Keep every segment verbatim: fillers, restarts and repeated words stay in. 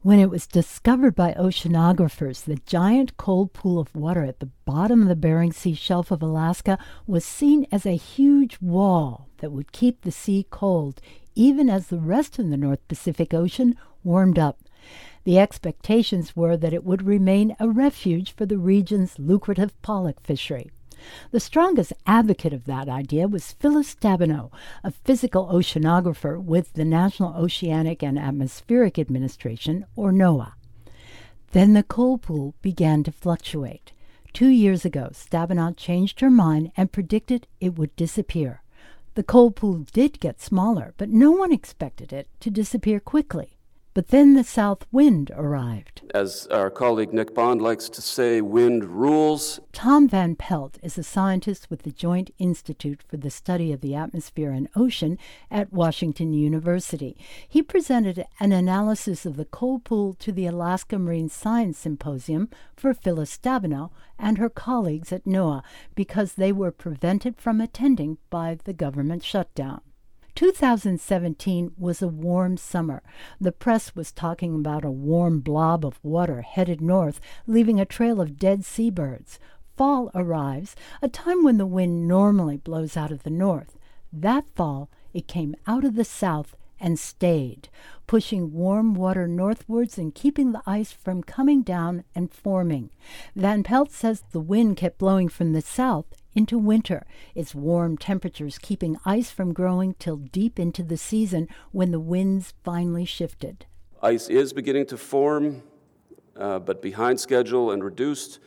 When it was discovered by oceanographers, the giant cold pool of water at the bottom of the Bering Sea shelf of Alaska was seen as a huge wall that would keep the sea cold, even as the rest of the North Pacific Ocean warmed up. The expectations were that it would remain a refuge for the region's lucrative pollock fishery. The strongest advocate of that idea was Phyllis Stabenow, a physical oceanographer with the National Oceanic and Atmospheric Administration, or NOAA. Then the cold pool began to fluctuate. Two years ago, Stabenow changed her mind and predicted it would disappear. The cold pool did get smaller, but no one expected it to disappear quickly. But then the south wind arrived. As our colleague Nick Bond likes to say, wind rules. Tom Van Pelt is a scientist with the Joint Institute for the Study of the Atmosphere and Ocean at Washington University. He presented an analysis of the cold pool to the Alaska Marine Science Symposium for Phyllis Stabenow and her colleagues at NOAA because they were prevented from attending by the government shutdown. two thousand seventeen was a warm summer. The press was talking about a warm blob of water headed north, leaving a trail of dead seabirds. Fall arrives, a time when the wind normally blows out of the north. That fall, it came out of the south and stayed, pushing warm water northwards and keeping the ice from coming down and forming. Van Pelt says the wind kept blowing from the south into winter, its warm temperatures keeping ice from growing till deep into the season when the winds finally shifted. Ice is beginning to form, uh, but behind schedule and reduced.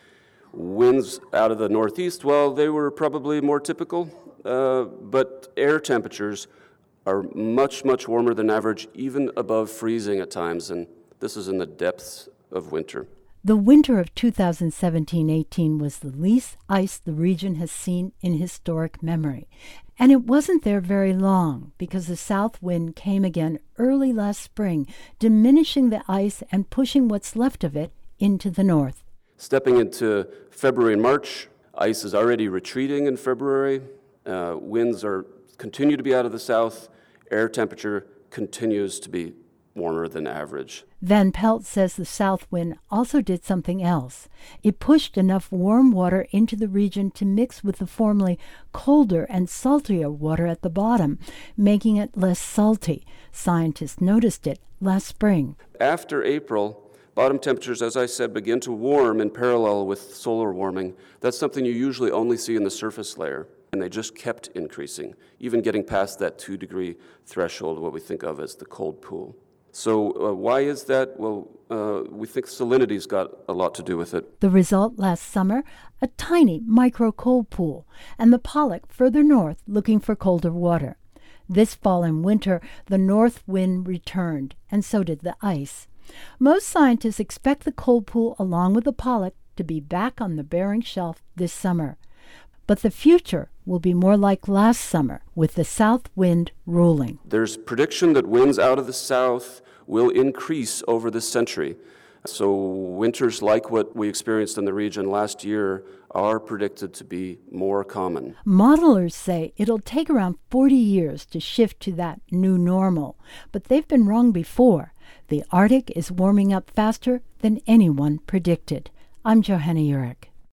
Winds out of the northeast, well, they were probably more typical, uh, but air temperatures are much, much warmer than average, even above freezing at times, and this is in the depths of winter. The winter of two thousand seventeen eighteen was the least ice the region has seen in historic memory. And it wasn't there very long because the south wind came again early last spring, diminishing the ice and pushing what's left of it into the north. Stepping into February and March, ice is already retreating in February. Uh, winds are continue to be out of the south. Air temperature continues to be warmer than average. Van Pelt says the south wind also did something else. It pushed enough warm water into the region to mix with the formerly colder and saltier water at the bottom, making it less salty. Scientists noticed it last spring. After April, bottom temperatures, as I said, begin to warm in parallel with solar warming. That's something you usually only see in the surface layer. And they just kept increasing, even getting past that two-degree threshold, what we think of as the cold pool. So uh, why is that? Well, uh, we think salinity's got a lot to do with it. The result last summer, a tiny micro cold pool, and the pollock further north looking for colder water. This fall and winter, the north wind returned, and so did the ice. Most scientists expect the cold pool along with the pollock to be back on the Bering Shelf this summer. But the future will be more like last summer, with the south wind ruling. There's prediction that winds out of the south will increase over this century. So winters like what we experienced in the region last year are predicted to be more common. Modelers say it'll take around forty years to shift to that new normal, but they've been wrong before. The Arctic is warming up faster than anyone predicted. I'm Johanna Urich.